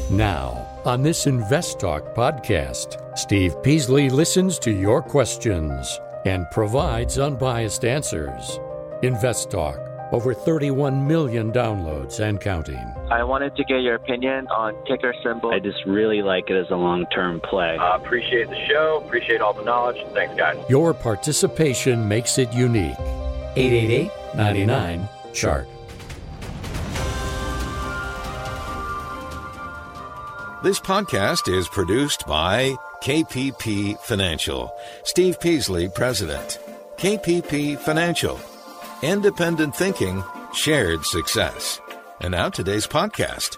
Now, on this Invest Talk podcast, Steve Peasley listens to your questions and provides unbiased answers. Invest Talk, over 31 million downloads and counting. I wanted to get your opinion on ticker symbol. I just really like it as a long-term play. Appreciate the show. Appreciate all the knowledge. Thanks, guys. Your participation makes it unique. 888-99-CHART. This podcast is produced by KPP Financial. Steve Peasley, President. KPP Financial. Independent thinking, shared success. And now today's podcast.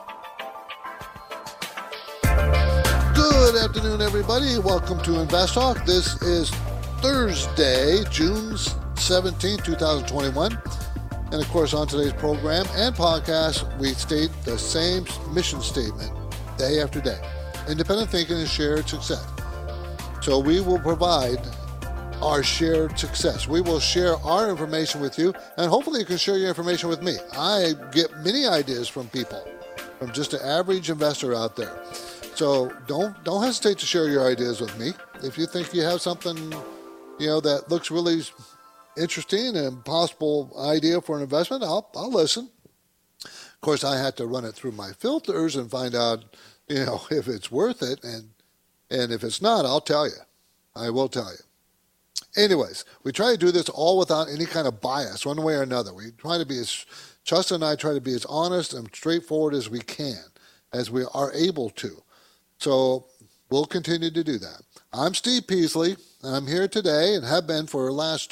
Good afternoon, everybody. Welcome to Invest Talk. This is Thursday, June 17, 2021. And of course, on today's program and podcast, we state the same mission statement day after day. Independent thinking and shared success. So we will provide our shared success. We will share our information with you, and hopefully you can share your information with me. I get many ideas from people, from just an average investor out there. So don't hesitate to share your ideas with me. If you think you have something, that looks really interesting and possible idea for an investment, I'll listen. Of course, I had to run it through my filters and find out, if it's worth it, and if it's not, I'll tell you. I will tell you. Anyways, we try to do this all without any kind of bias, one way or another. We try to be Justin and I try to be as honest and straightforward as we can, as we are able to. So we'll continue to do that. I'm Steve Peasley. I'm here today and have been for the last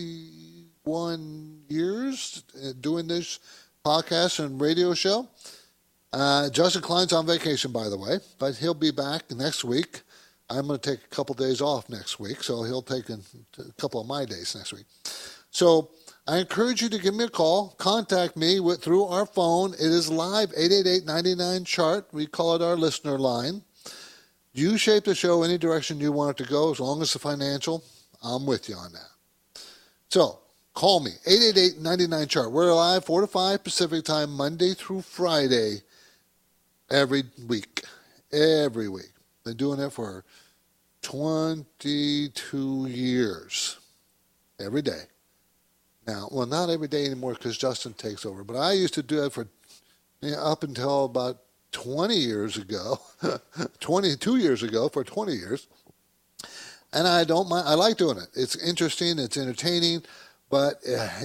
21 years doing this podcast and radio show. Justin Klein's on vacation, by the way, but he'll be back next week. I'm going to take a couple days off next week, so he'll take a couple of my days next week. So I encourage you to give me a call. Contact me through our phone. It is live, 888-99-CHART. We call it our listener line. You shape the show any direction you want it to go, as long as it's financial. I'm with you on that. So call me, 888-99-CHART. We're live 4 to 5 Pacific time, Monday through Friday, every week. Every week. Been doing it for 22 years. Every day. Now, well, not every day anymore because Justin takes over, but I used to do it for up until about 20 years ago, 22 years ago, for 20 years. And I don't mind. I like doing it. It's interesting. It's entertaining. But,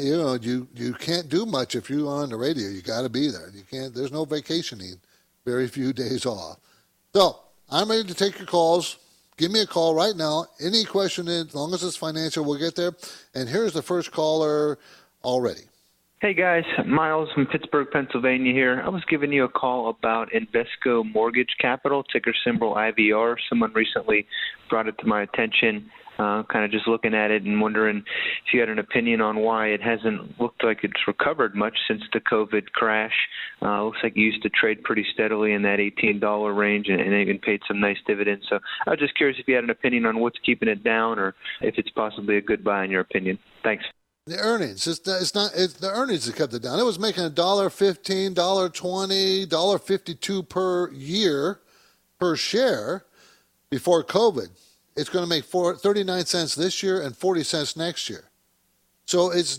you can't do much if you're on the radio. You got to be there. You can't. There's no vacationing. Very few days off. So I'm ready to take your calls. Give me a call right now. Any question, as long as it's financial, we'll get there. And here's the first caller already. Hey, guys. Miles from Pittsburgh, Pennsylvania here. I was giving you a call about Invesco Mortgage Capital, ticker symbol IVR. Someone recently brought it to my attention, kind of just looking at it and wondering if you had an opinion on why it hasn't looked like it's recovered much since the COVID crash. Looks like you used to trade pretty steadily in that $18 range and even paid some nice dividends. So I was just curious if you had an opinion on what's keeping it down or if it's possibly a good buy in your opinion. Thanks. The earnings, it's the earnings that kept it down. It was making $1.15, $1.20, $1.52 per year per share before COVID. It's going to make 39 cents this year and 40 cents next year. So it's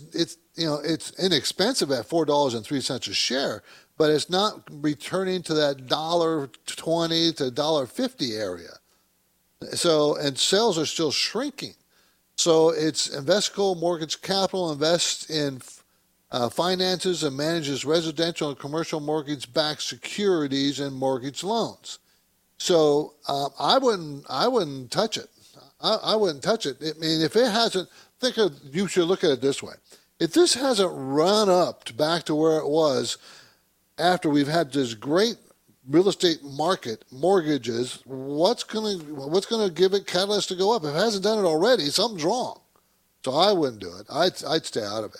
inexpensive at $4.03 a share, but it's not returning to that $1.20 to $1.50 area. So, and sales are still shrinking. So it's Invesco Mortgage Capital invests in finances and manages residential and commercial mortgage-backed securities and mortgage loans. So I wouldn't touch it. I wouldn't touch it. I mean, if it hasn't, you should look at it this way. If this hasn't run up back to where it was after we've had this great real estate market, mortgages, what's gonna give it catalyst to go up? If it hasn't done it already, something's wrong. So I wouldn't do it. I'd stay out of it.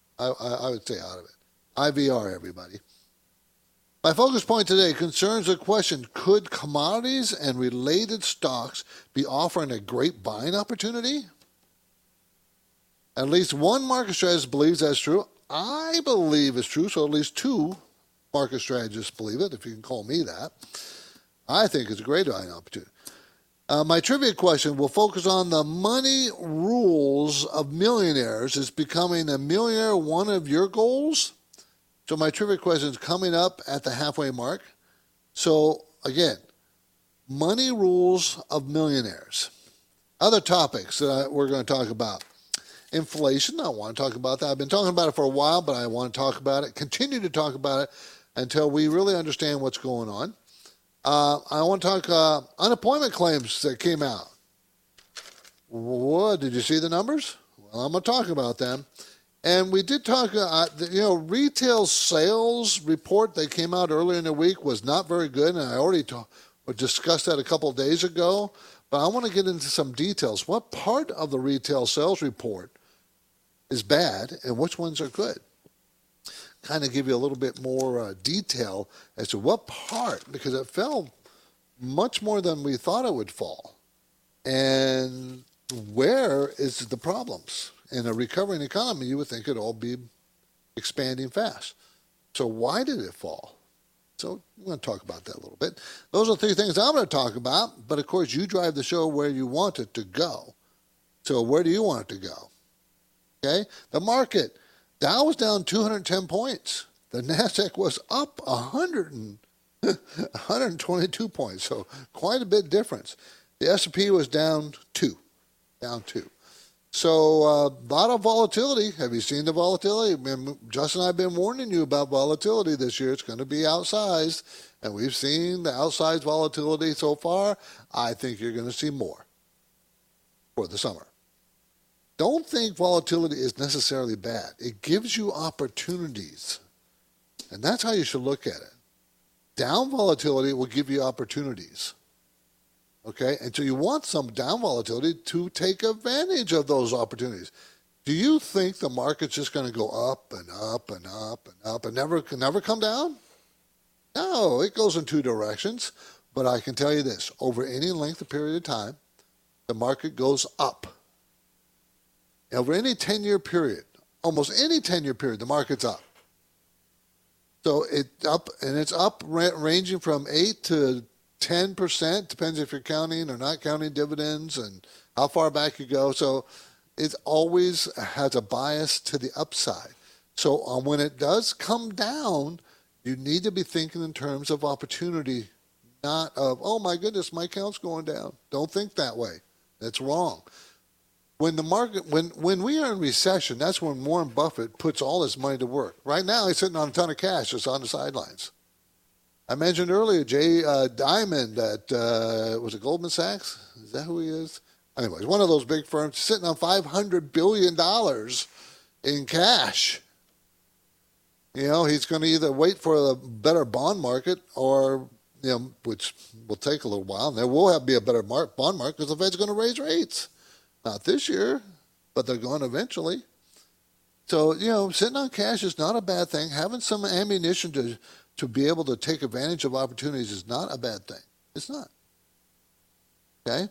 I would stay out of it. IVR, everybody. My focus point today concerns the question, could commodities and related stocks be offering a great buying opportunity? At least one market strategist believes that's true. I believe it's true, so at least two market strategists believe it, if you can call me that. I think it's a great buying opportunity. My trivia question will focus on the money rules of millionaires. Is becoming a millionaire one of your goals? So my trivia question is coming up at the halfway mark. So again, money rules of millionaires. Other topics that we're going to talk about. Inflation, I want to talk about that. I've been talking about it for a while, but I want to talk about it, continue to talk about it until we really understand what's going on. I want to talk unemployment claims that came out. What, did you see the numbers? Well, I'm going to talk about them. And we did talk, retail sales report that came out earlier in the week was not very good, and I already discussed that a couple of days ago. But I want to get into some details. What part of the retail sales report is bad and which ones are good? Kind of give you a little bit more detail as to what part, because it fell much more than we thought it would fall. And where is the problems? In a recovering economy, you would think it'd all be expanding fast. So why did it fall? So we're going to talk about that a little bit. Those are three things I'm going to talk about. But, of course, you drive the show where you want it to go. So where do you want it to go? Okay? The market. Dow was down 210 points. The NASDAQ was up 122 points. So quite a bit difference. The S&P was down 2. So a lot of volatility. Have you seen the volatility? Justin and I have been warning you about volatility this year. It's going to be outsized, and we've seen the outsized volatility so far. I think you're going to see more for the summer. Don't think volatility is necessarily bad. It gives you opportunities, and that's how you should look at it. Down volatility will give you opportunities. Okay, and so you want some down volatility to take advantage of those opportunities. Do you think the market's just going to go up and up and up and up and never come down? No, it goes in two directions. But I can tell you this, over any length of period of time, the market goes up. Over any 10-year period, almost any 10-year period, the market's up. So it's up, and it's up ranging from 8 to 10%, depends if you're counting or not counting dividends and how far back you go. So it always has a bias to the upside. So when it does come down, you need to be thinking in terms of opportunity, not of, oh my goodness, my account's going down. Don't think that way. That's wrong. When the market, when we are in recession, that's when Warren Buffett puts all his money to work. Right now, he's sitting on a ton of cash just on the sidelines. I mentioned earlier Jay Diamond at, was it Goldman Sachs? Is that who he is? Anyways, one of those big firms sitting on $500 billion in cash. You know, he's going to either wait for a better bond market or, you know, which will take a little while. And there will be a better bond market because the Fed's going to raise rates. Not this year, but they're going eventually. So, you know, sitting on cash is not a bad thing. Having some ammunition to be able to take advantage of opportunities is not a bad thing. It's not. Okay?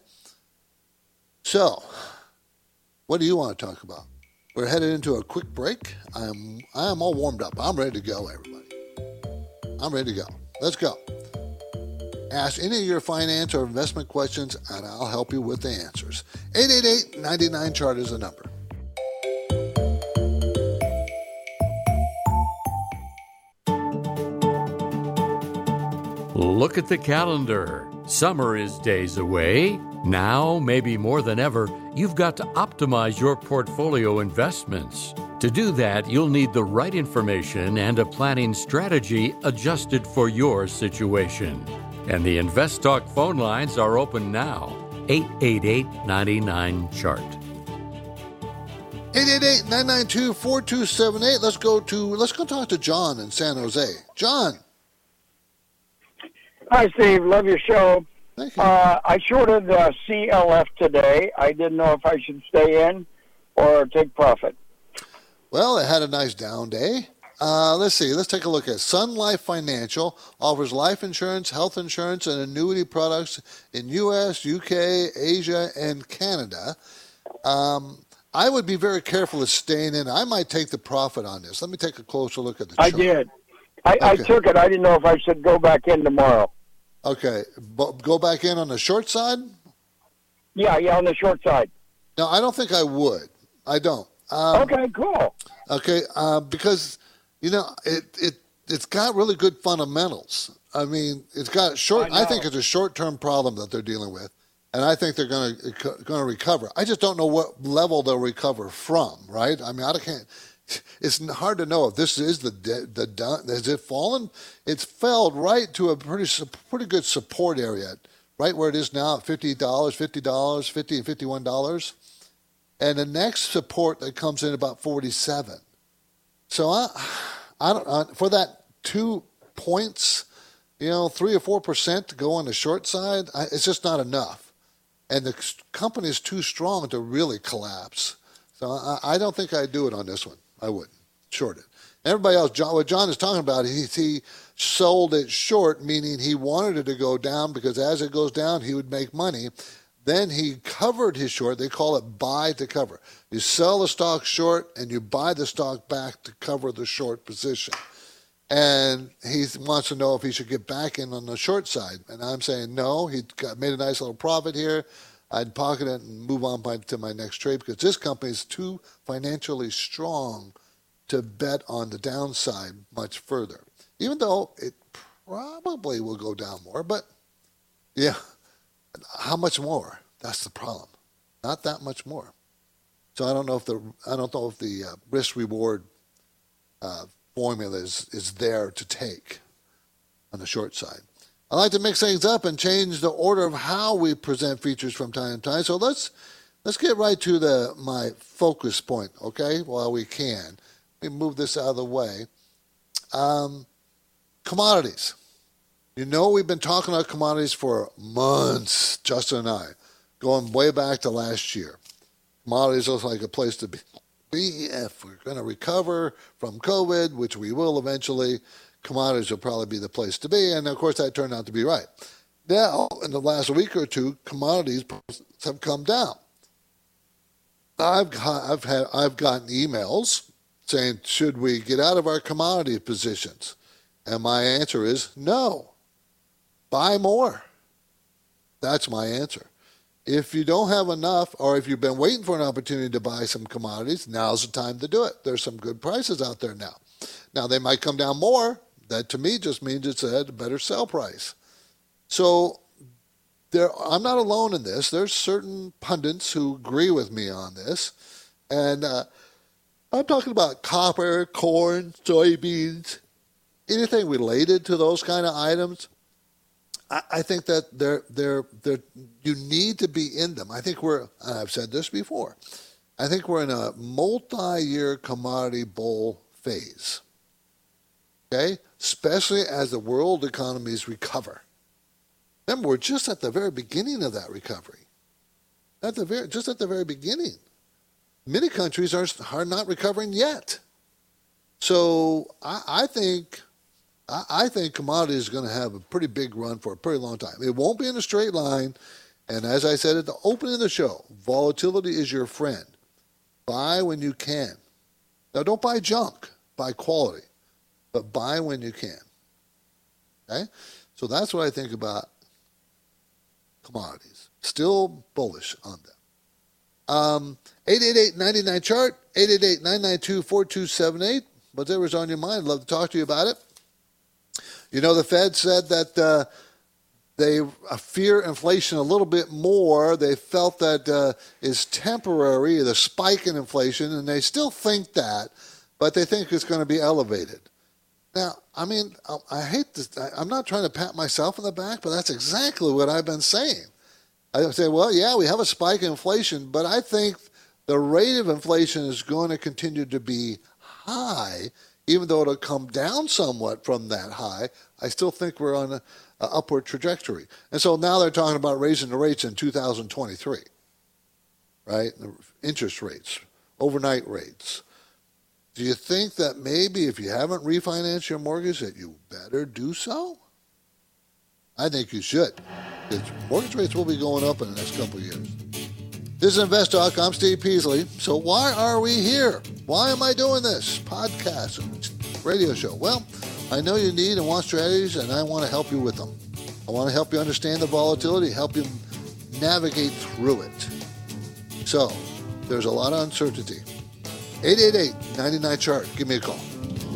So, what do you want to talk about? We're headed into a quick break. I am all warmed up. I'm ready to go, everybody. I'm ready to go. Let's go. Ask any of your finance or investment questions, and I'll help you with the answers. 888-99-CHART is the number. Look at the calendar. Summer is days away. Now, maybe more than ever, you've got to optimize your portfolio investments. To do that, you'll need the right information and a planning strategy adjusted for your situation. And the InvestTalk phone lines are open now. 888-99-CHART. 888-992-4278. Let's go talk to John in San Jose. John. Hi, Steve. Love your show. Thank you. I shorted CLF today. I didn't know if I should stay in or take profit. Well, it had a nice down day. Let's see. Let's take a look at Sun Life Financial. Offers life insurance, health insurance, and annuity products in U.S., U.K., Asia, and Canada. I would be very careful of staying in. I might take the profit on this. Let me take a closer look at the chart. I took it. I didn't know if I should go back in tomorrow. Okay. Go back in on the short side? Yeah, on the short side. No, I don't think I would. I don't. Okay, cool. Okay, because, it's got really good fundamentals. I mean, it's got I think it's a short-term problem that they're dealing with, and I think they're going to recover. I just don't know what level they'll recover from, right? I mean, it's hard to know if this is has it fallen? It's fell right to a pretty good support area, right where it is now at $50, $50 and $51. And the next support that comes in about 47. So I don't for that 2 points, 3 or 4% to go on the short side. It's just not enough, and the company is too strong to really collapse. So I don't think I'd do it on this one. I wouldn't short it. Everybody else, what John is talking about, he sold it short, meaning he wanted it to go down because as it goes down, he would make money. Then he covered his short. They call it buy to cover. You sell the stock short and you buy the stock back to cover the short position. And he wants to know if he should get back in on the short side. And I'm saying no. He made a nice little profit here. I'd pocket it and move on to my next trade because this company is too financially strong to bet on the downside much further. Even though it probably will go down more, but yeah. How much more? That's the problem. Not that much more. So I don't know if the risk reward formula is there to take on the short side. I like to mix things up and change the order of how we present features from time to time. So let's get right to my focus point, okay? While we can, let me move this out of the way. Commodities. We've been talking about commodities for months, Justin and I, going way back to last year. Commodities look like a place to be. If we're going to recover from COVID, which we will eventually, commodities will probably be the place to be. And, of course, that turned out to be right. Now, in the last week or two, commodities have come down. I've gotten emails saying, should we get out of our commodity positions? And my answer is no. Buy more. That's my answer. If you don't have enough, or if you've been waiting for an opportunity to buy some commodities, now's the time to do it. There's some good prices out there now. Now, they might come down more. That, to me, just means it's at a better sell price. So I'm not alone in this. There's certain pundits who agree with me on this. And I'm talking about copper, corn, soybeans, anything related to those kind of items. I think that you need to be in them. I think I've said this before, I think we're in a multi-year commodity bull phase, okay? Especially as the world economies recover. Remember, we're just at the very beginning of that recovery. Just at the very beginning. Many countries are not recovering yet. So I think commodities is going to have a pretty big run for a pretty long time. It won't be in a straight line. And as I said at the opening of the show, volatility is your friend. Buy when you can. Now, don't buy junk. Buy quality. But buy when you can. Okay? So that's what I think about commodities. Still bullish on them. 888-99-CHART, 888-992-4278. Whatever's on your mind, I'd love to talk to you about it. The Fed said that they fear inflation a little bit more. They felt that is temporary, the spike in inflation, and they still think that, but they think it's going to be elevated. Now, I mean, I hate this. I'm not trying to pat myself on the back, but that's exactly what I've been saying. I say, well, yeah, we have a spike in inflation, but I think the rate of inflation is going to continue to be high. Even though it'll come down somewhat from that high, I still think we're on an upward trajectory. And so now they're talking about raising the rates in 2023, right? Interest rates, overnight rates. Do you think that maybe if you haven't refinanced your mortgage that you better do so? I think you should. Because mortgage rates will be going up in the next couple of years. This is InvestTalk. I'm Steve Peasley. So why are we here? Why am I doing this podcast, radio show? Well, I know you need and want strategies, and I want to help you with them. I want to help you understand the volatility, help you navigate through it. So, there's a lot of uncertainty. 888-99-CHART. Give me a call.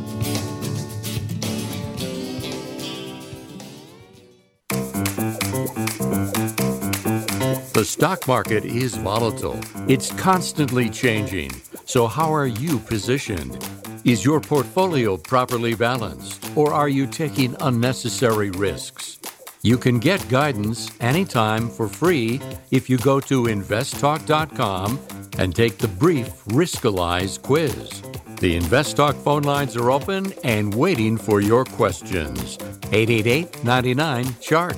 The stock market is volatile. It's constantly changing. So how are you positioned? Is your portfolio properly balanced, or are you taking unnecessary risks? You can get guidance anytime for free if you go to investtalk.com and take the brief Riskalyze quiz. The InvestTalk phone lines are open and waiting for your questions. 888-99-CHART.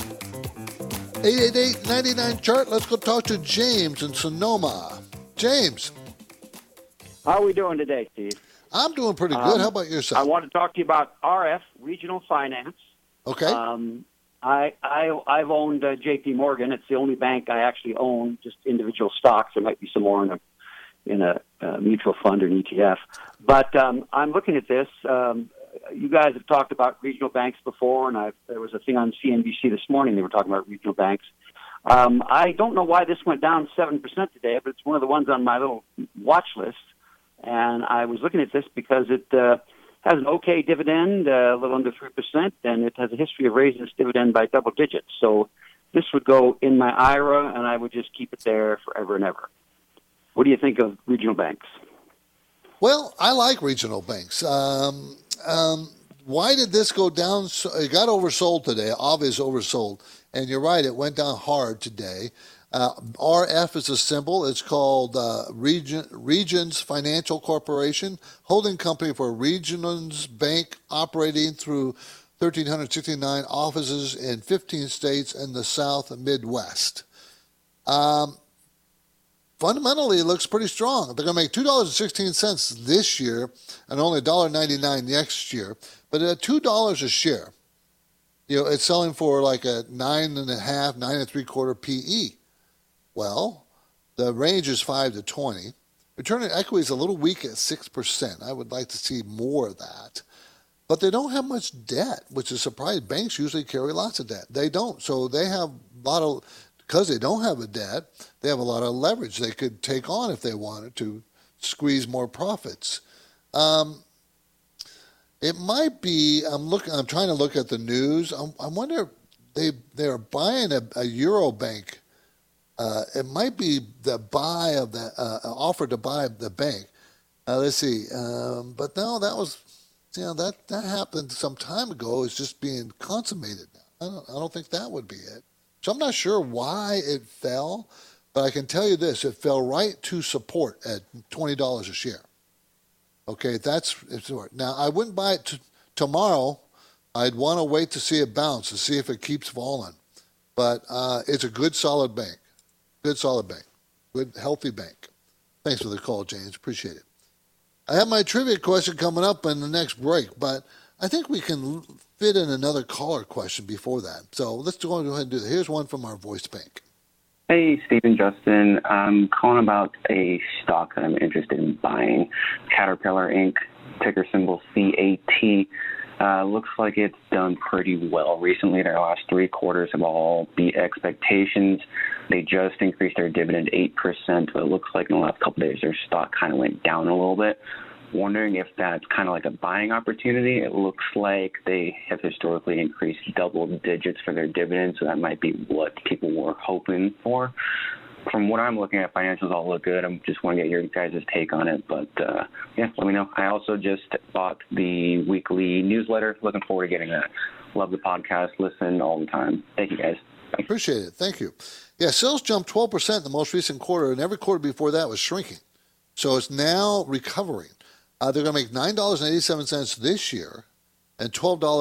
888-99-CHART. Let's go talk to James in Sonoma. James. How are we doing today, Steve? I'm doing pretty good. How about yourself? I want to talk to you about RF, Regional Finance. Okay. I've owned J.P. Morgan. It's the only bank I actually own, just individual stocks. There might be some more in a mutual fund or an ETF. But I'm looking at this. You guys have talked about regional banks before, and there was a thing on CNBC this morning. They were talking about regional banks. I don't know why this went down 7% today, but it's one of the ones on my little watch list. And I was looking at this because it has an okay dividend, a little under 3%, and it has a history of raising its dividend by double digits. So this would go in my IRA, and I would just keep it there forever and ever. What do you think of regional banks? Well, I like regional banks. Why did this go down? It got oversold today, obviously oversold. And you're right, it went down hard today. RF is a symbol. It's called Regions Financial Corporation, holding company for Regions Bank, operating through 1,369 offices in 15 states in the South and Midwest. Fundamentally, it looks pretty strong. They're going to make $2.16 this year and only $1.99 next year. But at $2 a share, it's selling for like a 9.5, 9.75 PE. Well, the range is 5 to 20. Return on equity is a little weak at 6%. I would like to see more of that. But they don't have much debt, which is surprising. Banks usually carry lots of debt. They don't. So they have a lot of, because they don't have a debt, they have a lot of leverage they could take on if they wanted to squeeze more profits. It might be, I'm trying to look at the news. I wonder if they're buying a Eurobank. It might be the buy of the offer to buy the bank. Let's see. But no, that was, that happened some time ago. It's just being consummated now. I don't think that would be it. So I'm not sure why it fell, but I can tell you this: it fell right to support at $20 a share. Okay, it's now I wouldn't buy it tomorrow. I'd want to wait to see it bounce to see if it keeps falling. But it's a good, solid bank. Good, solid bank. Good, healthy bank. Thanks for the call, James. Appreciate it. I have my trivia question coming up in the next break, but I think we can fit in another caller question before that. So let's go ahead and do that. Here's one from our voice bank. Hey, Stephen, Justin. I'm calling about a stock that I'm interested in buying. Caterpillar Inc., ticker symbol CAT. Looks like it's done pretty well recently. Their last 3 quarters have all beat expectations. They just increased their dividend 8%, but it looks like in the last couple of days their stock kind of went down a little bit. Wondering if that's kind of like a buying opportunity. It looks like they have historically increased double digits for their dividends, so that might be what people were hoping for. From what I'm looking at, financials all look good. I just want to get your guys' take on it. But, let me know. I also just bought the weekly newsletter. Looking forward to getting that. Love the podcast. Listen all the time. Thank you, guys. Bye. Appreciate it. Thank you. Yeah, sales jumped 12% in the most recent quarter, and every quarter before that was shrinking. So it's now recovering. They're going to make $9.87 this year and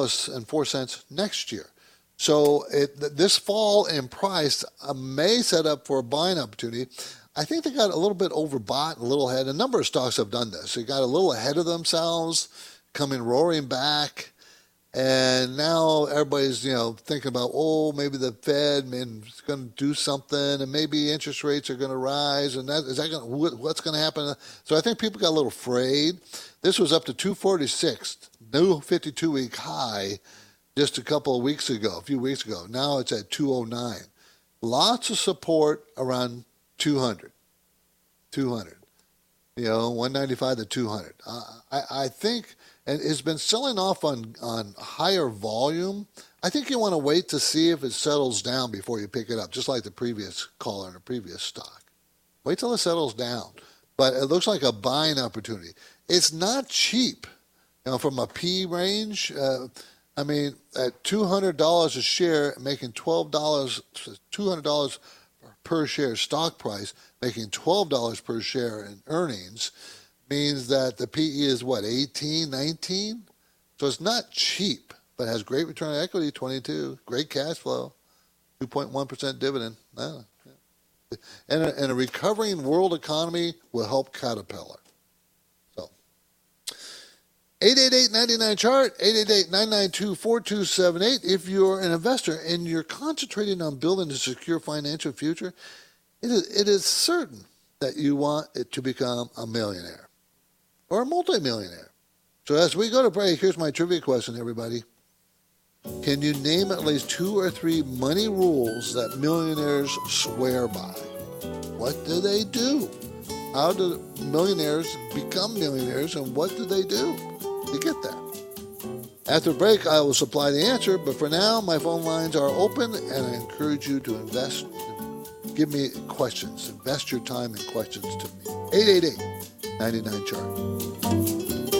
$12.04 next year. So this fall in price may set up for a buying opportunity. I think they got a little bit overbought, a little ahead. A number of stocks have done this. They got a little ahead of themselves, coming roaring back. And now everybody's, thinking about, maybe the Fed is going to do something, and maybe interest rates are going to rise, and what's going to happen? So I think people got a little afraid. This was up to 246 new 52-week high just a few weeks ago. Now it's at 209. Lots of support around 200. 195 to 200. I think, and it's been selling off on higher volume. I think you want to wait to see if it settles down before you pick it up, just like the previous caller in the previous stock. Wait till it settles down. But it looks like a buying opportunity. It's not cheap. From a P range, at $200 a share, making $200 per share stock price, making $12 per share in earnings, means that the PE is 18, 19? So it's not cheap, but has great return on equity, 22, great cash flow, 2.1% dividend. And a recovering world economy will help Caterpillar. So, 888-99-CHART, 888-992-4278. If you're an investor and you're concentrating on building a secure financial future, it is certain that you want it to become a millionaire or a multimillionaire. So as we go to break, here's my trivia question, everybody. Can you name at least 2 or 3 money rules that millionaires swear by? What do they do? How do millionaires become millionaires, and what do they do to get there? After break, I will supply the answer, but for now, my phone lines are open, and I encourage you to invest. Give me questions. Invest your time in questions to me. 888-99-CHART.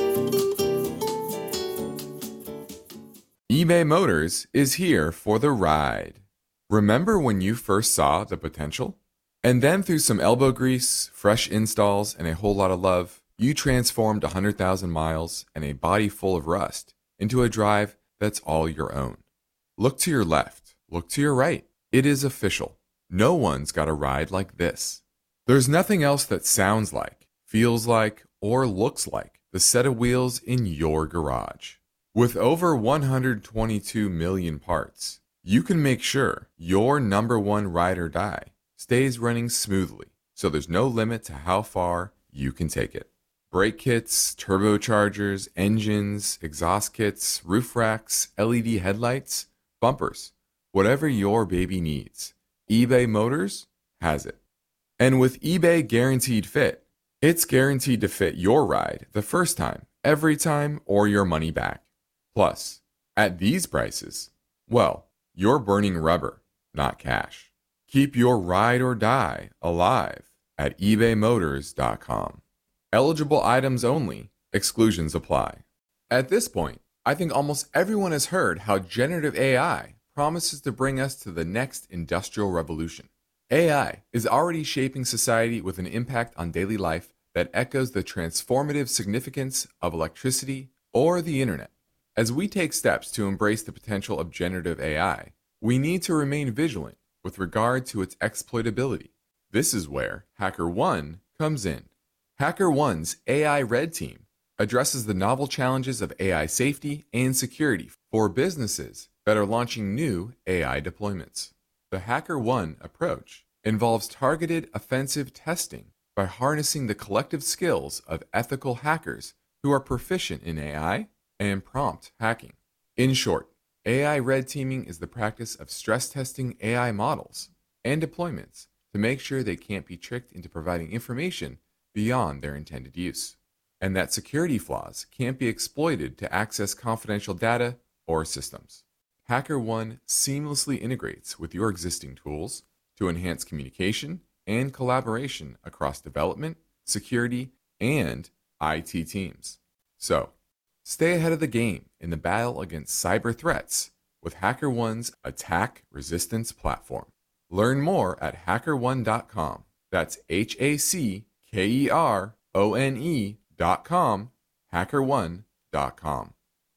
eBay Motors is here for the ride. Remember when you first saw the potential? And then through some elbow grease, fresh installs, and a whole lot of love, you transformed 100,000 miles and a body full of rust into a drive that's all your own. Look to your left. Look to your right. It is official. No one's got a ride like this. There's nothing else that sounds like, feels like, or looks like the set of wheels in your garage. With over 122 million parts, you can make sure your number one ride or die stays running smoothly, so there's no limit to how far you can take it. Brake kits, turbochargers, engines, exhaust kits, roof racks, LED headlights, bumpers, whatever your baby needs, eBay Motors has it. And with eBay Guaranteed Fit, it's guaranteed to fit your ride the first time, every time, or your money back. Plus, at these prices, well, you're burning rubber, not cash. Keep your ride or die alive at ebaymotors.com. Eligible items only. Exclusions apply. At this point, I think almost everyone has heard how generative AI promises to bring us to the next industrial revolution. AI is already shaping society with an impact on daily life that echoes the transformative significance of electricity or the internet. As we take steps to embrace the potential of generative AI, we need to remain vigilant with regard to its exploitability. This is where HackerOne comes in. HackerOne's AI Red Team addresses the novel challenges of AI safety and security for businesses that are launching new AI deployments. The HackerOne approach involves targeted offensive testing by harnessing the collective skills of ethical hackers who are proficient in AI and prompt hacking. In short, AI red teaming is the practice of stress testing AI models and deployments to make sure they can't be tricked into providing information beyond their intended use, and that security flaws can't be exploited to access confidential data or systems. HackerOne seamlessly integrates with your existing tools to enhance communication and collaboration across development, security, and IT teams. So, stay ahead of the game in the battle against cyber threats with HackerOne's attack resistance platform. Learn more at hackerone.com. That's HackerOne.com, hackerone.com.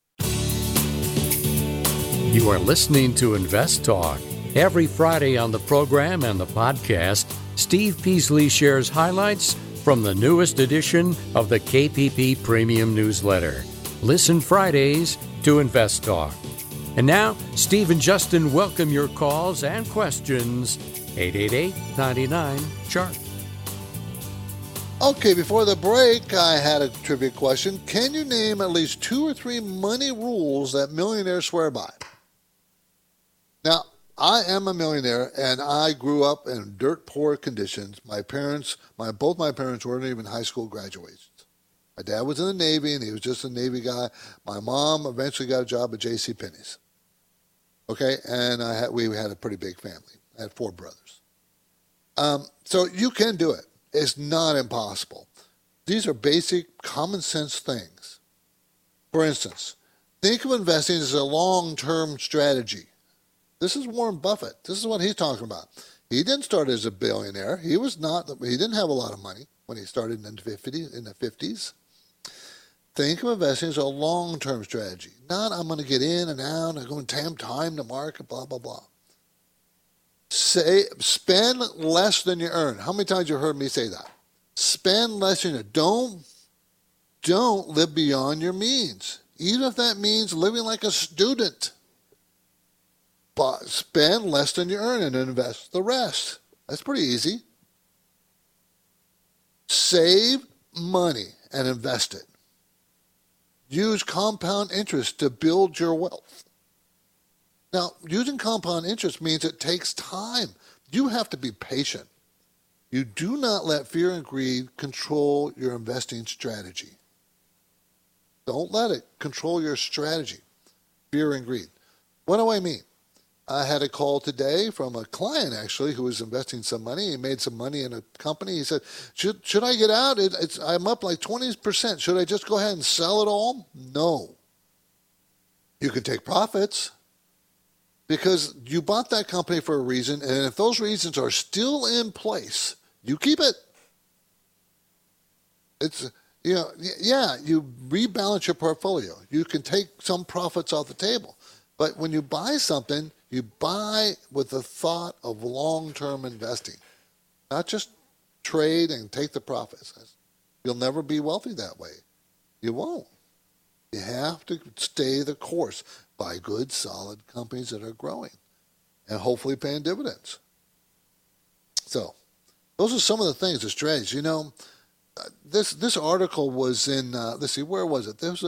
You are listening to Invest Talk. Every Friday on the program and the podcast, Steve Peasley shares highlights from the newest edition of the KPP Premium Newsletter. Listen Fridays to Invest Talk. And now, Steve and Justin welcome your calls and questions. 888-99-CHART. Okay, before the break, I had a trivia question. Can you name at least 2 or 3 money rules that millionaires swear by? Now, I am a millionaire, and I grew up in dirt poor conditions. Both my parents weren't even high school graduates. My dad was in the Navy, and he was just a Navy guy. My mom eventually got a job at JCPenney's. Okay, and we had a pretty big family. I had 4 brothers. So you can do it. It's not impossible. These are basic common sense things. For instance, think of investing as a long-term strategy. This is Warren Buffett. This is what he's talking about. He didn't start as a billionaire. He didn't have a lot of money when he started in the 50s. Think of investing as a long-term strategy. Not I'm going to get in and out, I'm going to time the market, blah, blah, blah. Spend less than you earn. How many times have you heard me say that? Spend less than you earn. Don't live beyond your means, even if that means living like a student. But spend less than you earn and invest the rest. That's pretty easy. Save money and invest it. Use compound interest to build your wealth. Now, using compound interest means it takes time. You have to be patient. You do not let fear and greed control your investing strategy. Don't let it control your strategy, fear and greed. What do I mean? I had a call today from a client, actually, who was investing some money. He made some money in a company. He said, should I get out? I'm up like 20%. Should I just go ahead and sell it all? No. You can take profits. Because you bought that company for a reason, and if those reasons are still in place, you keep it. You rebalance your portfolio. You can take some profits off the table. But when you buy something, you buy with the thought of long-term investing, not just trade and take the profits. You'll never be wealthy that way. You won't. You have to stay the course. Buy good, solid companies that are growing and hopefully paying dividends. So those are some of the things, the strategies. You know, this article was in, let's see, where was it? It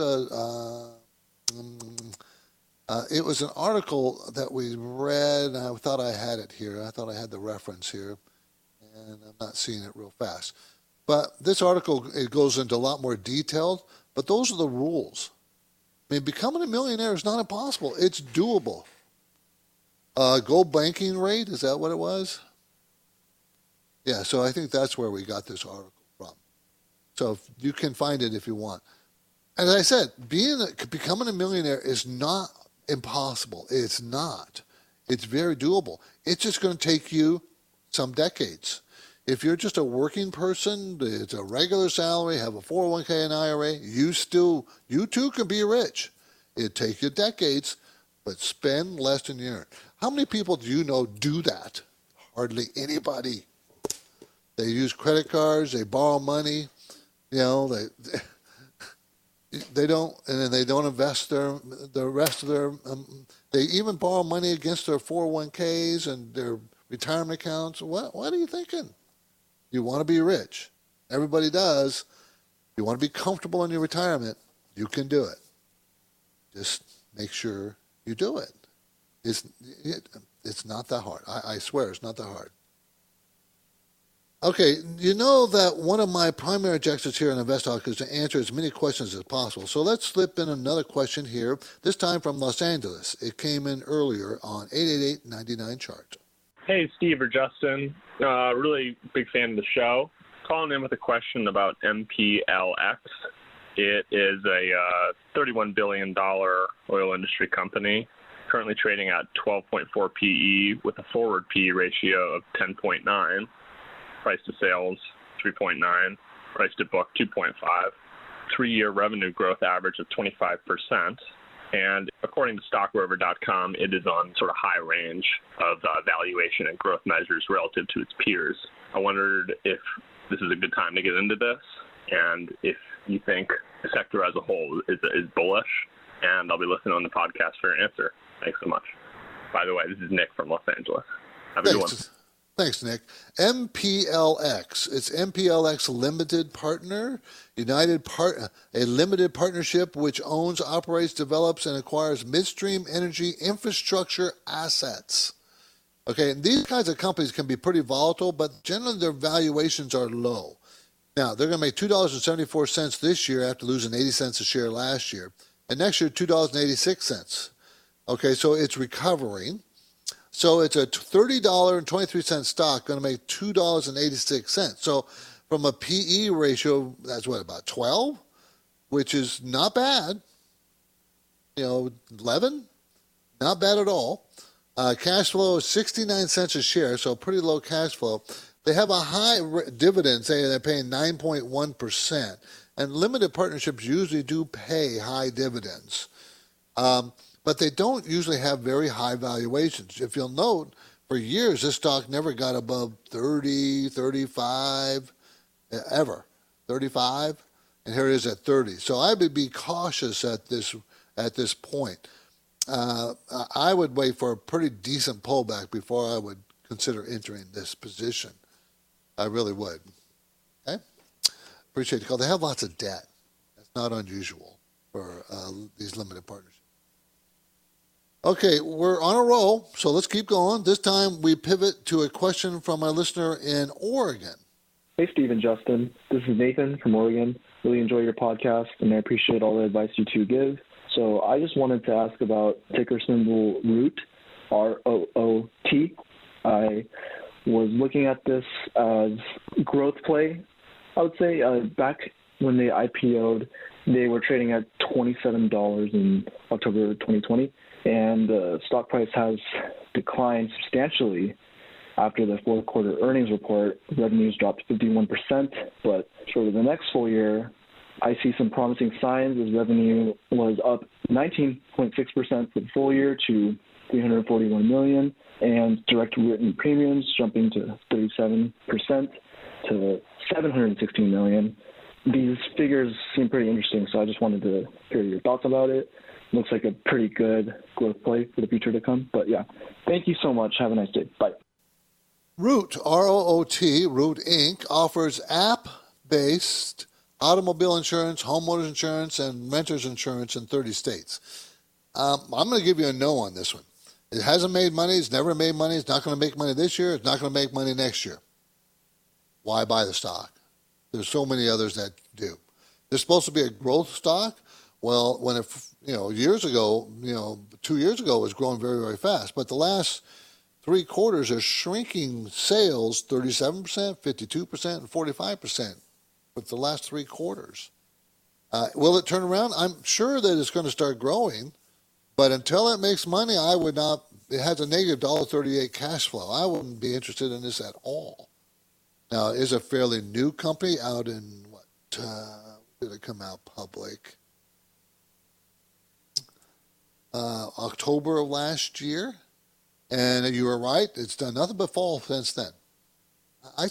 was an article that we read, and I thought I had it here. I thought I had the reference here, and I'm not seeing it real fast. But this article, it goes into a lot more detail, but those are the rules. I mean, becoming a millionaire is not impossible. It's doable. Gold banking rate, is that what it was? Yeah, so I think that's where we got this article from. So you can find it if you want. As I said, becoming a millionaire is not impossible. It's not. It's very doable. It's just going to take you some decades. If you're just a working person, it's a regular salary, have a 401k and IRA, you too can be rich. It'd take you decades, but spend less than you earn. How many people do you know do that? Hardly anybody. They use credit cards, they borrow money, they don't, and then they don't invest the rest of their, they even borrow money against their 401ks and their retirement accounts. What are you thinking? You want to be rich. Everybody does. You want to be comfortable in your retirement, you can do it. Just make sure you do it. It's not that hard. I swear it's not that hard. Okay, you know that one of my primary objectives here in InvestTalk is to answer as many questions as possible. So let's slip in another question here, this time from Los Angeles. It came in earlier on 888-99-CHART. Hey, Steve or Justin. Really big fan of the show. Calling in with a question about MPLX. It is a $31 billion oil industry company, currently trading at 12.4 PE with a forward PE ratio of 10.9. Price to sales, 3.9. Price to book, 2.5. 3-year revenue growth average of 25%. And according to StockRover.com, it is on sort of high range of valuation and growth measures relative to its peers. I wondered if this is a good time to get into this, and if you think the sector as a whole is bullish. And I'll be listening on the podcast for your answer. Thanks so much. By the way, this is Nick from Los Angeles. Have a good one. Thanks, Nick. MPLX. It's MPLX Limited Partner, a limited partnership which owns, operates, develops, and acquires midstream energy infrastructure assets. Okay, and these kinds of companies can be pretty volatile, but generally their valuations are low. Now, they're going to make $2.74 this year after losing 80 cents a share last year. And next year, $2.86. Okay, so it's recovering. So it's a $30.23 stock going to make $2.86. So from a PE ratio, that's what, about 12? Which is not bad. 11? Not bad at all. Cash flow is 69 cents a share, so pretty low cash flow. They have a high dividend, say they're paying 9.1%. And limited partnerships usually do pay high dividends. But they don't usually have very high valuations. If you'll note, for years, this stock never got above 30, 35, ever. 35, and here it is at 30. So I would be cautious at this point. I would wait for a pretty decent pullback before I would consider entering this position. I really would. Okay? Appreciate the call. They have lots of debt. That's not unusual for these limited partnerships. Okay, we're on a roll, so let's keep going. This time we pivot to a question from our listener in Oregon. Hey, Steve and Justin. This is Nathan from Oregon. Really enjoy your podcast, and I appreciate all the advice you two give. So I just wanted to ask about ticker symbol ROOT, R-O-O-T. I was looking at this as growth play. I would say back when they IPO'd, they were trading at $27 in October 2020, and the stock price has declined substantially after the fourth quarter earnings report. Revenues dropped 51%, but for the next full year, I see some promising signs as revenue was up 19.6% for the full year to $341 million, and direct written premiums jumping to 37% to $716 million. These figures seem pretty interesting, so I just wanted to hear your thoughts about it. Looks like a pretty good growth play for the future to come. But yeah, thank you so much. Have a nice day. Bye. Root, R-O-O-T, Root Inc., offers app-based automobile insurance, homeowners insurance, and renters insurance in 30 states. I'm going to give you a no on this one. It hasn't made money. It's never made money. It's not going to make money this year. It's not going to make money next year. Why buy the stock? There's so many others that do. They're supposed to be a growth stock. Well, when years ago, 2 years ago, it was growing very, very fast. But the last 3 quarters are shrinking sales 37%, 52%, and 45% with the last 3 quarters. Will it turn around? I'm sure that it's going to start growing. But until it makes money, I would not. It has a negative $1.38 cash flow. I wouldn't be interested in this at all. Now, it is a fairly new company out in did it come out public? October of last year. And you were right, it's done nothing but fall since then. I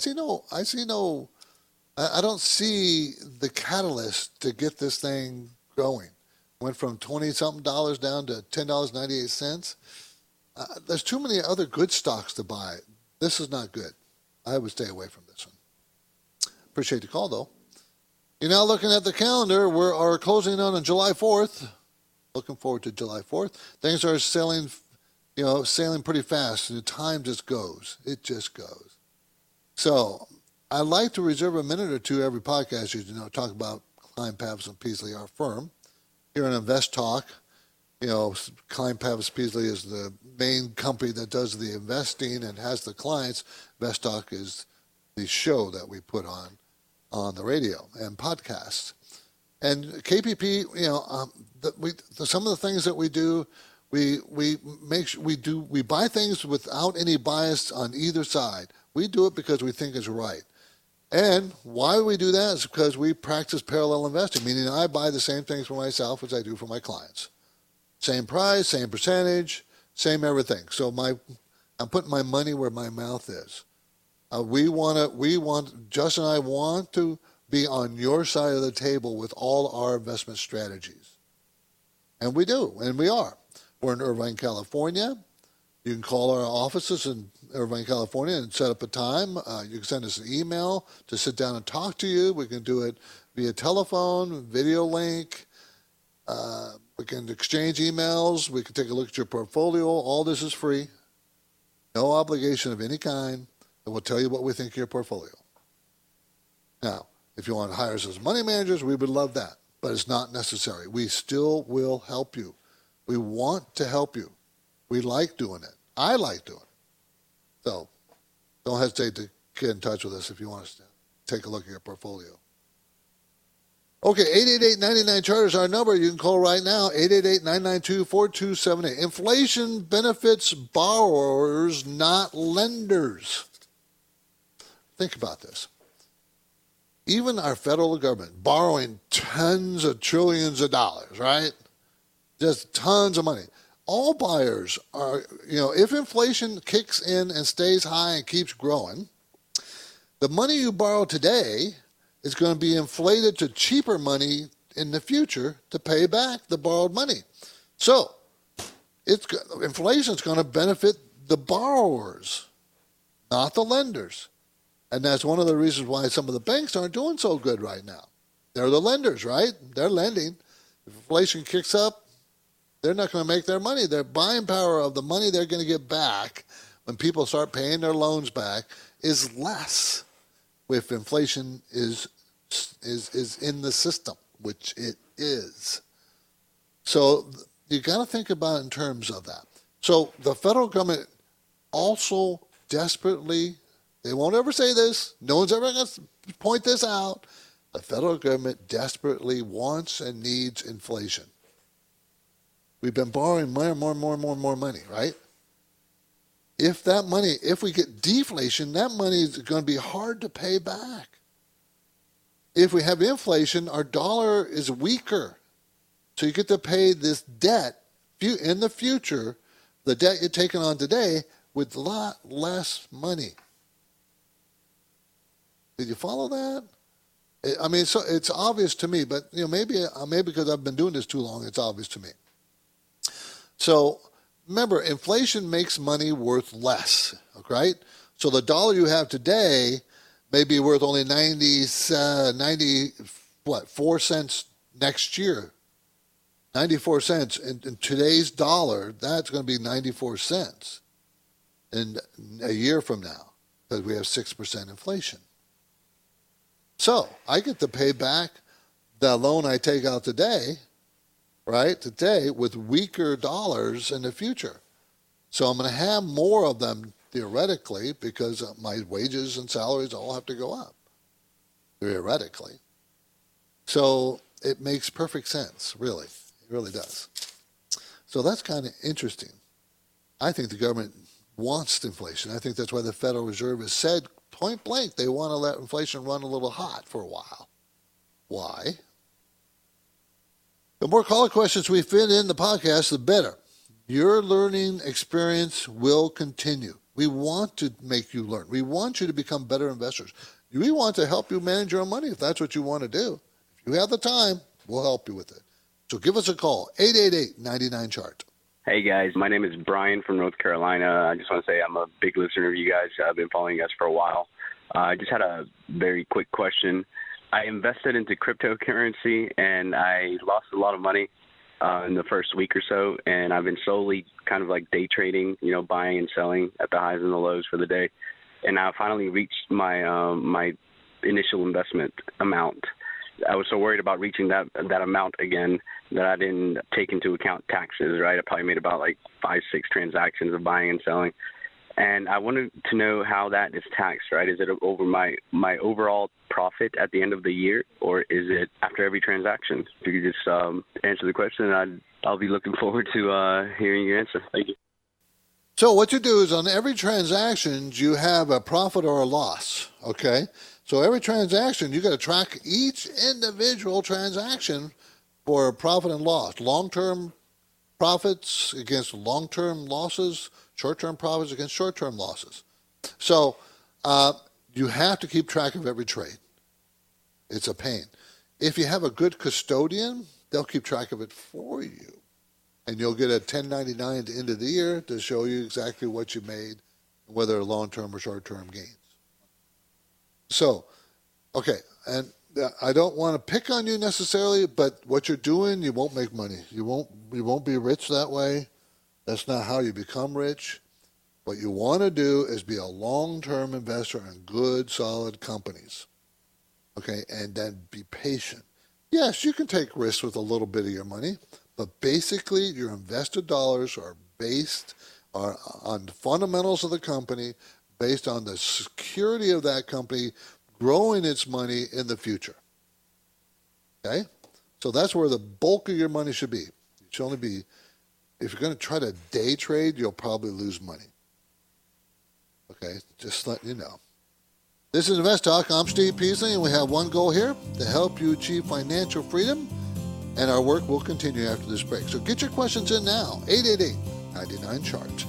don't see the catalyst to get this thing going. Went from $20-something down to $10.98. There's too many other good stocks to buy. This is not good. I would stay away from this one. Appreciate the call, though. You're now looking at the calendar. We are closing on July 4th. Looking forward to July 4th. Things are sailing pretty fast. And the time just goes. It just goes. So I like to reserve a minute or two every podcast, talk about Klein, Pavlis & Peasley, our firm. Here on Invest Talk, Klein, Pavlis & Peasley is the main company that does the investing and has the clients. Invest Talk is the show that we put on the radio and podcasts. And KPP, some of the things that we do, we buy things without any bias on either side. We do it because we think it's right. And why we do that is because we practice parallel investing, meaning I buy the same things for myself as I do for my clients. Same price, same percentage, same everything. So I'm putting my money where my mouth is. Justin and I want to be on your side of the table with all our investment strategies. And we do, and we are. We're in Irvine, California. You can call our offices in Irvine, California, and set up a time. You can send us an email to sit down and talk to you. We can do it via telephone, video link. We can exchange emails. We can take a look at your portfolio. All this is free. No obligation of any kind. And we'll tell you what we think of your portfolio. Now, if you want to hire us as money managers, we would love that. But it's not necessary. We still will help you. We want to help you. We like doing it. I like doing it. So don't hesitate to get in touch with us if you want us to take a look at your portfolio. Okay, 888-99-CHART is our number. You can call right now, 888-992-4278. Inflation benefits borrowers, not lenders. Think about this. Even our federal government borrowing tons of trillions of dollars, right? Just tons of money. All buyers are, if inflation kicks in and stays high and keeps growing, the money you borrow today is going to be inflated to cheaper money in the future to pay back the borrowed money. So inflation is going to benefit the borrowers, not the lenders. And that's one of the reasons why some of the banks aren't doing so good right now. They're the lenders, right? They're lending. If inflation kicks up, they're not going to make their money. Their buying power of the money they're going to get back when people start paying their loans back is less if inflation is in the system, which it is. So you got to think about it in terms of that. So the federal government also desperately, they won't ever say this, no one's ever going to point this out, the federal government desperately wants and needs inflation. We've been borrowing more money, right? If we get deflation, that money is going to be hard to pay back. If we have inflation, our dollar is weaker. So you get to pay this debt in the future, the debt you're taking on today, with a lot less money. Did you follow that? I mean, so it's obvious to me, but maybe because I've been doing this too long, it's obvious to me. So remember, inflation makes money worth less, right? So the dollar you have today may be worth only 4 cents next year. 94 cents. In today's dollar, that's going to be 94 cents in a year from now because we have 6% inflation. So I get to pay back the loan I take out today, right, today with weaker dollars in the future. So I'm going to have more of them theoretically because my wages and salaries all have to go up, theoretically. So it makes perfect sense, really. It really does. So that's kind of interesting. I think the government wants inflation. I think that's why the Federal Reserve has said point blank they want to let inflation run a little hot for a while. Why? The more caller questions we fit in the podcast, the better. Your learning experience will continue. We want to make you learn. We want you to become better investors. We want to help you manage your own money if that's what you want to do. If you have the time, we'll help you with it. So give us a call, 888-99-CHART. Hey, guys. My name is Brian from North Carolina. I just want to say I'm a big listener of you guys. I've been following you guys for a while. I just had a very quick question. I invested into cryptocurrency, and I lost a lot of money in the first week or so, and I've been slowly kind of like day trading, buying and selling at the highs and the lows for the day. And I finally reached my my initial investment amount. I was so worried about reaching that amount again that I didn't take into account taxes, right? I probably made about like 5-6 transactions of buying and selling. And I wanted to know how that is taxed, right? Is it over my overall profit at the end of the year, or is it after every transaction? If you could just answer the question, I'll be looking forward to hearing your answer. Thank you. So what you do is on every transaction, you have a profit or a loss, okay? So every transaction, you got to track each individual transaction for profit and loss. Long-term profits against long-term losses, short-term profits against short-term losses. So you have to keep track of every trade. It's a pain. If you have a good custodian, they'll keep track of it for you. and you'll get a 1099 at the end of the year to show you exactly what you made, whether long-term or short-term gains. So, okay, and I don't want to pick on you necessarily, but what you're doing, you won't make money. You won't be rich that way. That's not how you become rich. What you want to do is be a long-term investor in good, solid companies. Okay, and then be patient. Yes, you can take risks with a little bit of your money, but basically your invested dollars are based on the fundamentals of the company, based on the security of that company growing its money in the future. Okay? So that's where the bulk of your money should be. It should only be, if you're going to try to day trade, you'll probably lose money. Okay? Just letting you know. This is Invest Talk. I'm Steve Peasley, and we have one goal here, to help you achieve financial freedom, and our work will continue after this break. So get your questions in now, 888-99-CHART.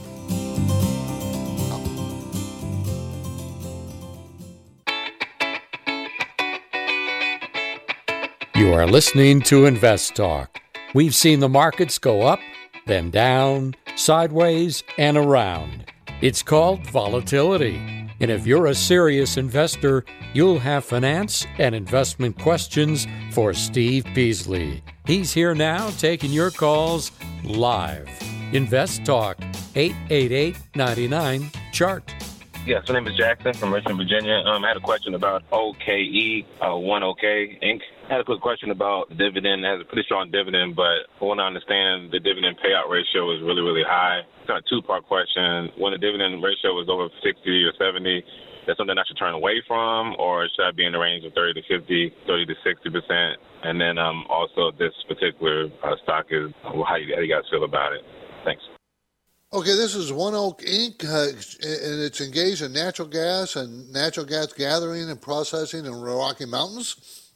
You are listening to Invest Talk. We've seen the markets go up, then down, sideways, and around. It's called volatility. And if you're a serious investor, you'll have finance and investment questions for Steve Peasley. He's here now taking your calls live. Invest Talk, 888-99-CHART. Yes, my name is Jackson from Richmond, Virginia. I had a question about OKE, One OK Inc. I had a quick question about dividend. It has a pretty strong dividend, but I want to understand the dividend payout ratio is really, really high. Kind of two-part question. When the dividend ratio is over 60 or 70, that's something I should turn away from, or should I be in the range of 30 to 50, 30 to 60%? And then also this particular stock is, how do you guys feel about it? Thanks. Okay, this is One Oak Inc., and it's engaged in natural gas and natural gas gathering and processing in Rocky Mountains.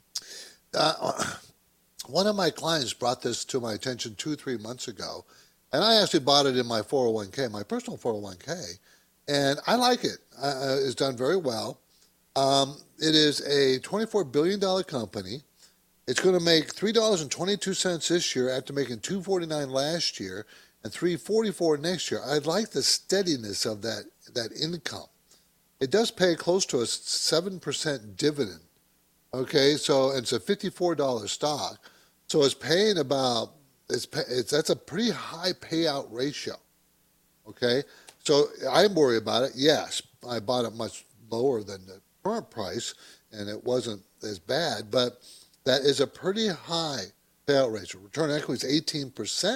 One of my clients brought this to my attention 2-3 months ago, and I actually bought it in my 401k, my personal 401k, and I like it. It's done very well. It is a $24 billion company. It's going to make $3.22 this year after making $2.49 last year, and $3.44 next year. I like the steadiness of that income. It does pay close to a 7% dividend. Okay, so it's a $54 stock. So it's paying about, that's a pretty high payout ratio. Okay, so I'm worried about it. Yes, I bought it much lower than the current price, and it wasn't as bad, but that is a pretty high payout ratio. Return on equity is 18%.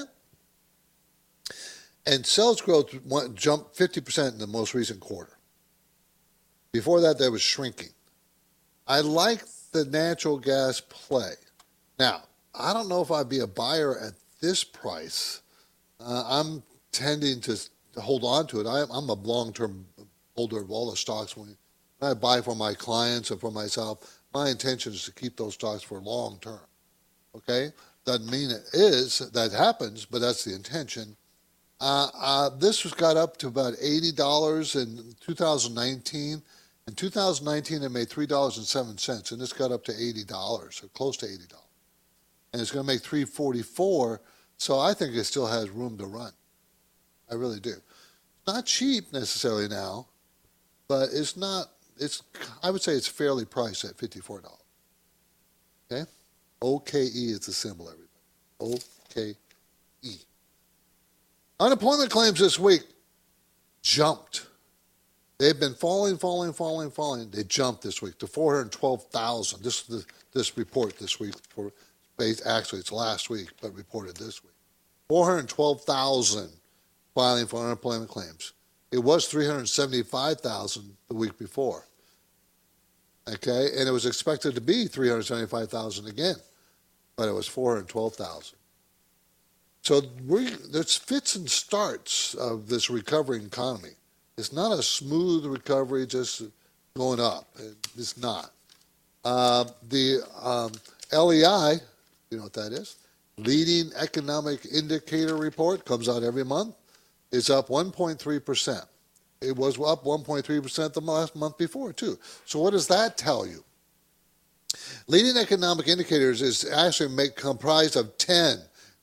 And sales growth jumped 50% in the most recent quarter. Before that, they was shrinking. I like the natural gas play. Now, I don't know if I'd be a buyer at this price. I'm tending to hold on to it. I'm a long-term holder of all the stocks. When I buy for my clients or for myself, my intention is to keep those stocks for long term. Okay? Doesn't mean it is, that happens, but that's the intention. This got up to about $80 in 2019. In 2019, it made $3.07, and this got up to $80, or close to $80. And it's going to make $3.44, so I think it still has room to run. I really do. Not cheap necessarily now, but it's not. I would say it's fairly priced at $54. Okay? OKE is the symbol, everybody. OKE. Unemployment claims this week jumped. They've been falling. They jumped this week to 412,000. This report this week, actually it's last week, but reported this week. 412,000 filing for unemployment claims. It was 375,000 the week before. Okay, and it was expected to be 375,000 again, but it was 412,000. So there's fits and starts of this recovering economy. It's not a smooth recovery just going up. It's not. The LEI, you know what that is? Leading Economic Indicator Report, comes out every month. It's up 1.3%. It was up 1.3% the last month before, too. So what does that tell you? Leading Economic Indicators is actually comprised of 10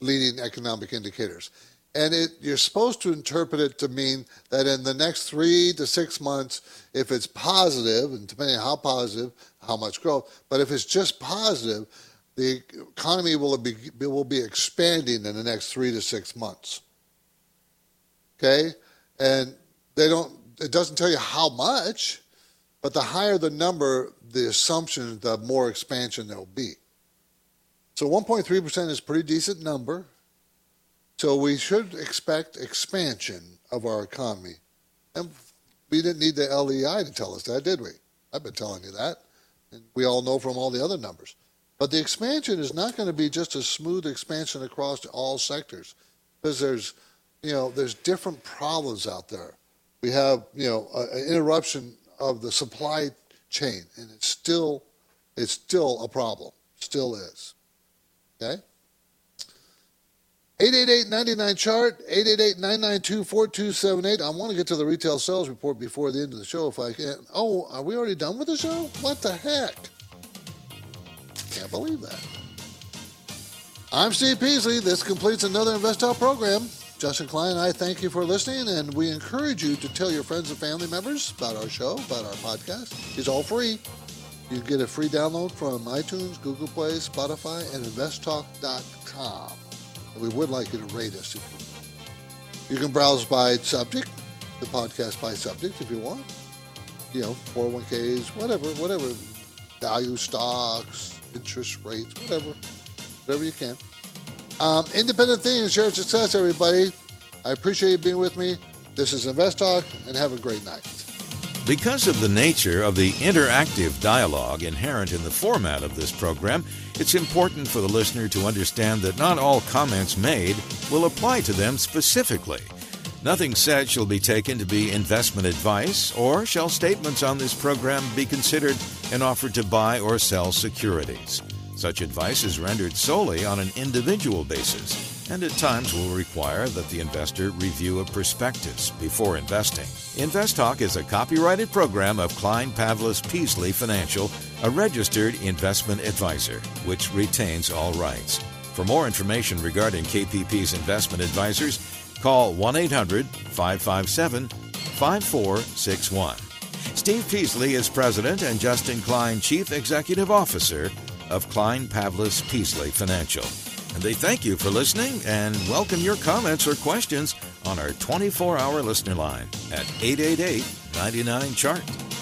leading economic indicators. And you're supposed to interpret it to mean that in the next 3 to 6 months, if it's positive, and depending on how positive, how much growth, but if it's just positive, the economy will be expanding in the next 3 to 6 months. Okay? And it doesn't tell you how much, but the higher the number, the assumption, the more expansion there will be. So 1.3% is a pretty decent number. So we should expect expansion of our economy. And we didn't need the LEI to tell us that, did we? I've been telling you that. And we all know from all the other numbers. But the expansion is not going to be just a smooth expansion across all sectors, because there's different problems out there. We have, an interruption of the supply chain, and it's still a problem. Still is. Okay? 888-99-CHART, 888-992-4278. I want to get to the retail sales report before the end of the show if I can. Oh, are we already done with the show? What the heck? Can't believe that. I'm Steve Peasley. This completes another InvestTalk program. Justin Klein and I thank you for listening, and we encourage you to tell your friends and family members about our show, about our podcast. It's all free. You get a free download from iTunes, Google Play, Spotify, and investtalk.com. We would like you to rate us. You can browse by subject, the podcast by subject if you want. 401ks, whatever, value stocks, interest rates, whatever you can. Independent thinking, share success, everybody. I appreciate you being with me. This is InvestTalk, and have a great night. Because of the nature of the interactive dialogue inherent in the format of this program, it's important for the listener to understand that not all comments made will apply to them specifically. Nothing said shall be taken to be investment advice, or shall statements on this program be considered an offer to buy or sell securities. Such advice is rendered solely on an individual basis, and at times will require that the investor review a prospectus before investing. InvestTalk is a copyrighted program of Klein Pavlis Peasley Financial, a registered investment advisor, which retains all rights. For more information regarding KPP's investment advisors, call 1-800-557-5461. Steve Peasley is President and Justin Klein Chief Executive Officer of Klein Pavlis Peasley Financial. And they thank you for listening and welcome your comments or questions on our 24-hour listener line at 888-99-CHART.